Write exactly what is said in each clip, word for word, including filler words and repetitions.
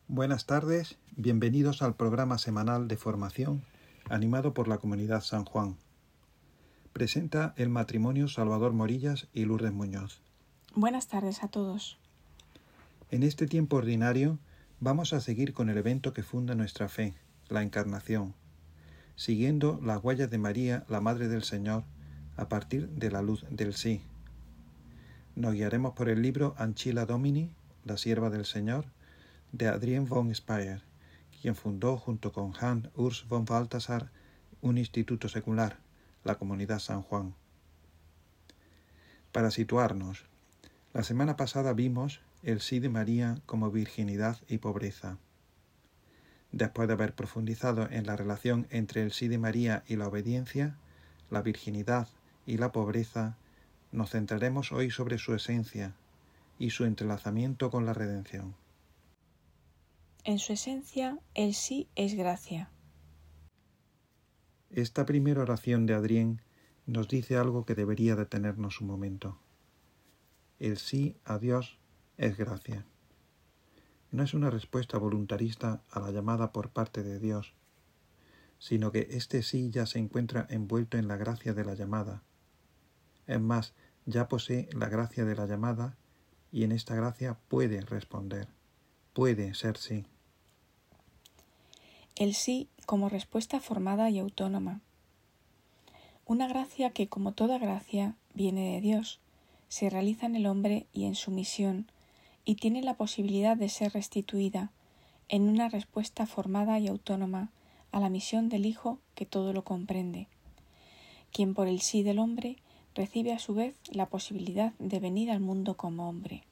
Buenas tardes, bienvenidos al programa semanal de formación animado por la Comunidad San Juan. Presenta el matrimonio Salvador Morillas y Lourdes Muñoz. Buenas tardes a todos. En este tiempo ordinario vamos a seguir con el evento que funda nuestra fe, la Encarnación, siguiendo las huellas de María, la Madre del Señor, a partir de la luz del sí. Nos guiaremos por el libro Ancilla Domini, la sierva del Señor, de Adrienne von Speyr, quien fundó junto con Hans Urs von Balthasar un instituto secular, la Comunidad San Juan. Para situarnos, la semana pasada vimos el sí de María como virginidad y pobreza. Después de haber profundizado en la relación entre el sí de María y la obediencia, la virginidad y la pobreza, nos centraremos hoy sobre su esencia y su entrelazamiento con la redención. En su esencia, el sí es gracia. Esta primera oración de Adrienne nos dice algo que debería detenernos un momento. El sí a Dios es gracia. No es una respuesta voluntarista a la llamada por parte de Dios, sino que este sí ya se encuentra envuelto en la gracia de la llamada. Es más, ya posee la gracia de la llamada y en esta gracia puede responder, puede ser sí. El sí como respuesta formada y autónoma. Una gracia que, como toda gracia, viene de Dios, se realiza en el hombre y en su misión, y tiene la posibilidad de ser restituida en una respuesta formada y autónoma a la misión del Hijo que todo lo comprende, quien por el sí del hombre recibe a su vez la posibilidad de venir al mundo como hombre.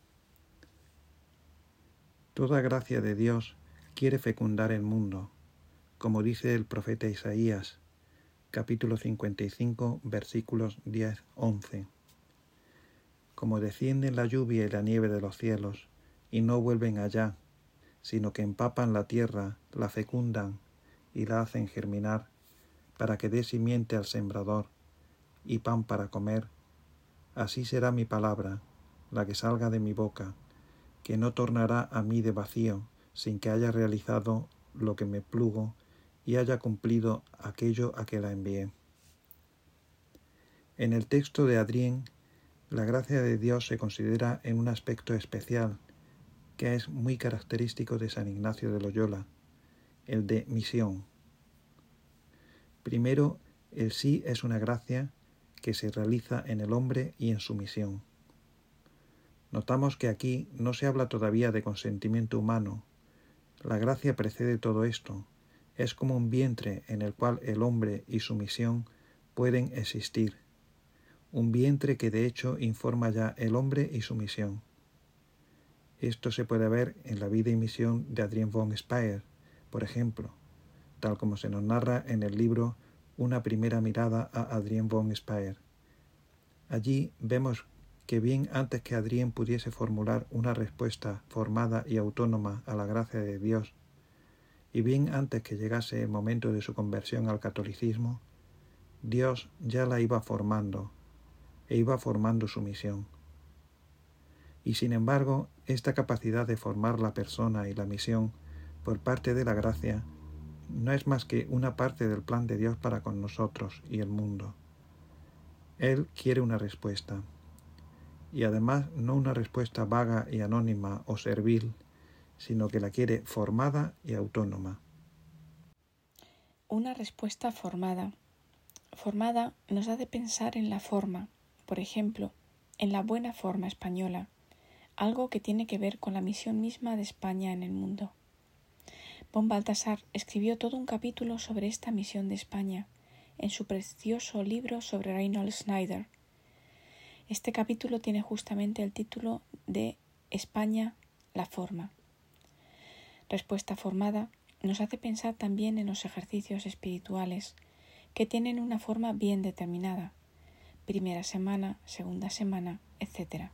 Toda gracia de Dios quiere fecundar el mundo, como dice el profeta Isaías, capítulo cincuenta y cinco, versículos diez a once. Como descienden la lluvia y la nieve de los cielos, y no vuelven allá, sino que empapan la tierra, la fecundan y la hacen germinar, para que dé simiente al sembrador y pan para comer, así será mi palabra, la que salga de mi boca, que no tornará a mí de vacío, sin que haya realizado lo que me plugo y haya cumplido aquello a que la envié. En el texto de Adrienne, la gracia de Dios se considera en un aspecto especial, que es muy característico de San Ignacio de Loyola, el de misión. Primero, el sí es una gracia que se realiza en el hombre y en su misión. Notamos que aquí no se habla todavía de consentimiento humano. La gracia precede todo esto. Es como un vientre en el cual el hombre y su misión pueden existir. Un vientre que de hecho informa ya el hombre y su misión. Esto se puede ver en la vida y misión de Adrienne von Speyr, por ejemplo, tal como se nos narra en el libro Una primera mirada a Adrienne von Speyr. Allí vemos que bien antes que Adrienne pudiese formular una respuesta formada y autónoma a la gracia de Dios, y bien antes que llegase el momento de su conversión al catolicismo, Dios ya la iba formando, e iba formando su misión. Y sin embargo, esta capacidad de formar la persona y la misión por parte de la gracia no es más que una parte del plan de Dios para con nosotros y el mundo. Él quiere una respuesta. Y además no una respuesta vaga y anónima o servil, sino que la quiere formada y autónoma. Una respuesta formada. Formada nos hace pensar en la forma, por ejemplo, en la buena forma española, algo que tiene que ver con la misión misma de España en el mundo. Von Balthasar escribió todo un capítulo sobre esta misión de España en su precioso libro sobre Reinhold Schneider. Este capítulo tiene justamente el título de España, la forma. Respuesta formada nos hace pensar también en los ejercicios espirituales, que tienen una forma bien determinada, primera semana, segunda semana, etcétera.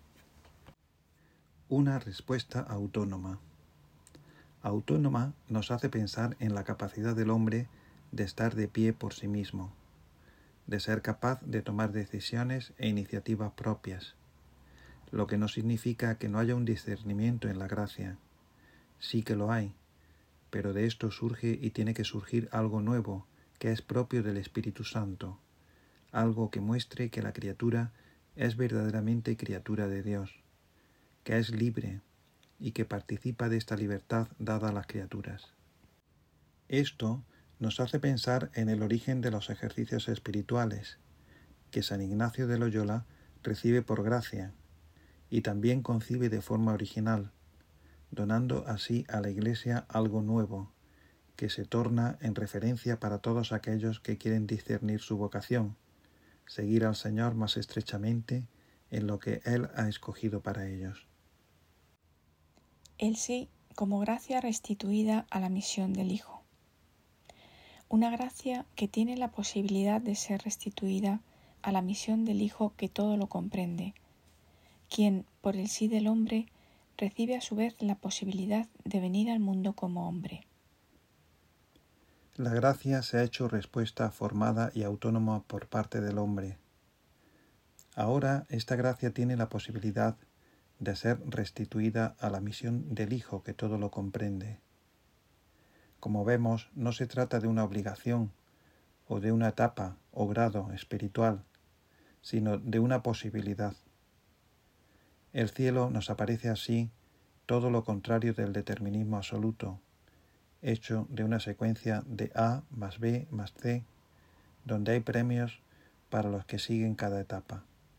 Una respuesta autónoma. Autónoma nos hace pensar en la capacidad del hombre de estar de pie por sí mismo, de ser capaz de tomar decisiones e iniciativas propias, lo que no significa que no haya un discernimiento en la gracia, sí que lo hay, pero de esto surge y tiene que surgir algo nuevo, que es propio del Espíritu Santo, algo que muestre que la criatura es verdaderamente criatura de Dios, que es libre y que participa de esta libertad dada a las criaturas. Esto nos hace pensar en el origen de los ejercicios espirituales, que San Ignacio de Loyola recibe por gracia, y también concibe de forma original, donando así a la Iglesia algo nuevo, que se torna en referencia para todos aquellos que quieren discernir su vocación, seguir al Señor más estrechamente en lo que Él ha escogido para ellos. El sí como gracia restituida a la misión del Hijo. Una gracia que tiene la posibilidad de ser restituida a la misión del Hijo que todo lo comprende, quien, por el sí del hombre, recibe a su vez la posibilidad de venir al mundo como hombre. La gracia se ha hecho respuesta formada y autónoma por parte del hombre. Ahora esta gracia tiene la posibilidad de ser restituida a la misión del Hijo que todo lo comprende. Como vemos, no se trata de una obligación o de una etapa o grado espiritual, sino de una posibilidad. El cielo nos aparece así todo lo contrario del determinismo absoluto, hecho de una secuencia de A más B más C, donde hay premios para los que siguen cada etapa.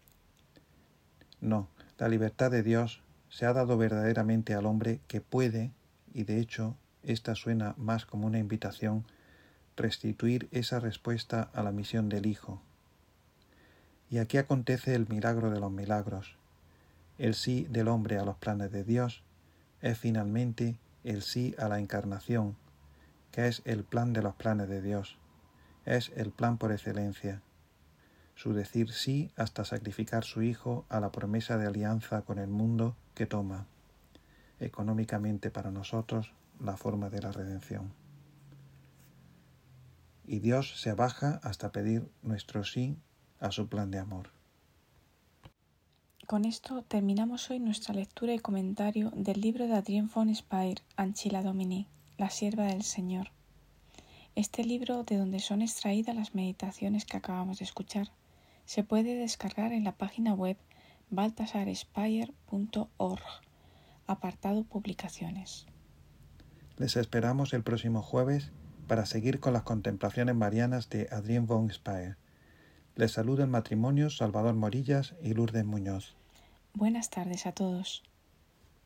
No, la libertad de Dios se ha dado verdaderamente al hombre que puede, y de hecho esta suena más como una invitación, restituir esa respuesta a la misión del Hijo. Y aquí acontece el milagro de los milagros. El sí del hombre a los planes de Dios es finalmente el sí a la encarnación, que es el plan de los planes de Dios, es el plan por excelencia. Su decir sí hasta sacrificar su Hijo a la promesa de alianza con el mundo que toma, económicamente para nosotros, la forma de la redención. Y Dios se abaja hasta pedir nuestro sí a su plan de amor. Con esto terminamos hoy nuestra lectura y comentario del libro de Adrien von Speyr, Ancilla Domini, la sierva del Señor. Este libro, de donde son extraídas las meditaciones que acabamos de escuchar, se puede descargar en la página web baltasar speyer punto org, apartado Publicaciones. Les esperamos el próximo jueves para seguir con las contemplaciones marianas de Adrien von Speyr. Les saluda el matrimonio Salvador Morillas y Lourdes Muñoz. Buenas tardes a todos.